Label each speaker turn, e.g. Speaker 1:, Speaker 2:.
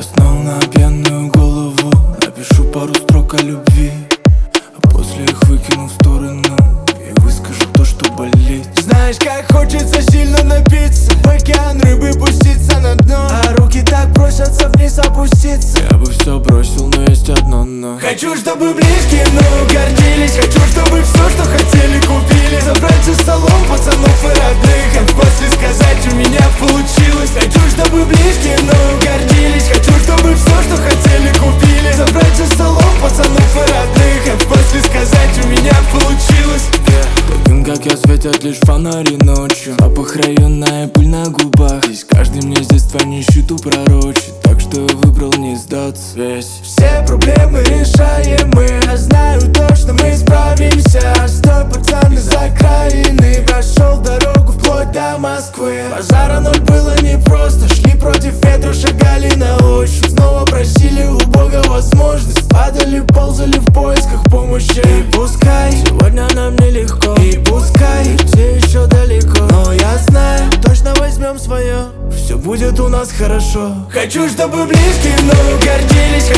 Speaker 1: Заснул на пьяную голову, напишу пару строк о любви, а после их выкину в сторону и выскажу то, что болит.
Speaker 2: Знаешь, как хочется сильно напиться, в океан рыбы пуститься на дно, а руки так просятся вниз опуститься.
Speaker 1: Я бы все бросил, но есть одно но.
Speaker 2: Хочу, чтобы близкие мною гордились, хочу, чтобы все, что хотели, купили. Забрать за столом пацанов и родных, а после сказать, у меня получилось. Хочу, чтобы близкие мною гордились, хочу, чтобы все, что хотели, купили. Забрать за столом пацанов и родных, а после сказать, у меня получилось.
Speaker 1: Таким, как я, светят лишь фонари ночью, запах района и пыль на губах. Здесь каждый мне с детства нищету пророчит, так что я выбрал не сдаться весь.
Speaker 2: Все проблемы решаемы, я знаю точно, мы справимся. Стой, пацан, из окраины прошел дорогу вплоть до Москвы. Пожара ноль было непросто, шли против ветра, шагали на ощупь. Снова просили у Бога возможность, падали, ползали в поисках помощи. И пускай сегодня нам нелегко, и пускай все еще далеко, но я знаю, точно возьмем свое, все будет у нас хорошо. Хочу, чтобы близкие мною гордились,